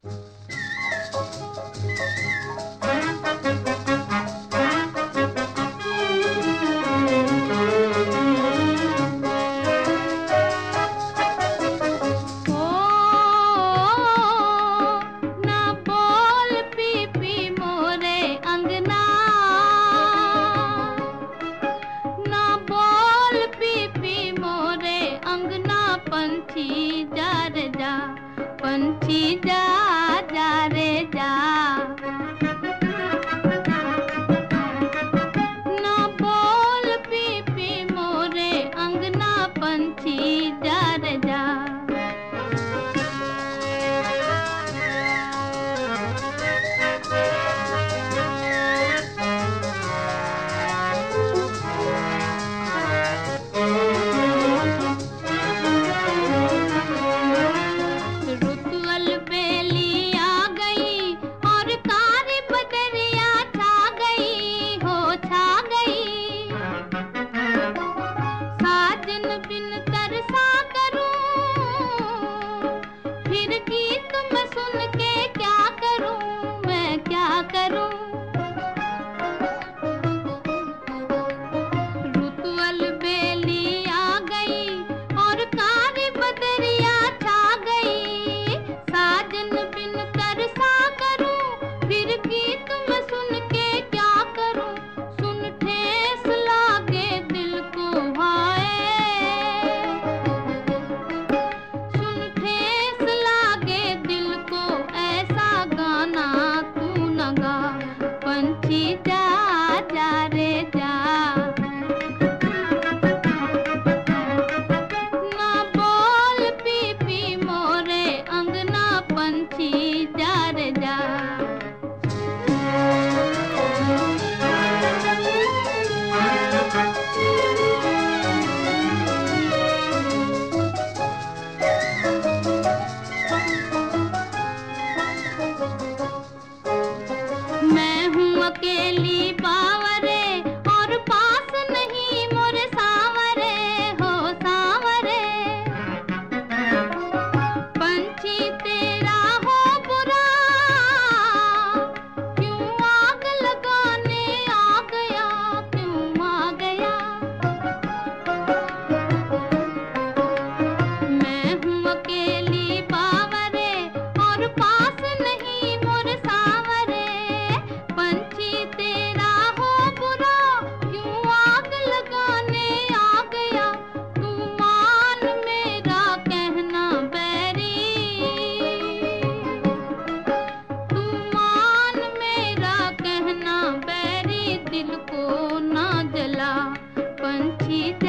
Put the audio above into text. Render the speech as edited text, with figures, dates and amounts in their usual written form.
पंछी जा रे जा, पंछी जा जा रे जा। ना बोल पी पी मोरे अंगना, पंछी जा रे जा। मैं हूँ अकेली बावरे और पास नहीं मोरे सांवरे हो सांवरे। पंछी तेरा हो बुरा, क्यों आग लगाने आ गया, क्यों आ गया। मैं हूँ अकेली बावरे और पास नहीं मोरे सांवरे। पंछी तेरा हो बुरा, क्यों आग लगाने आ गया। तू मान मेरा कहना बैरी, तू मान मेरा कहना बैरी। दिल को ना जला पंछी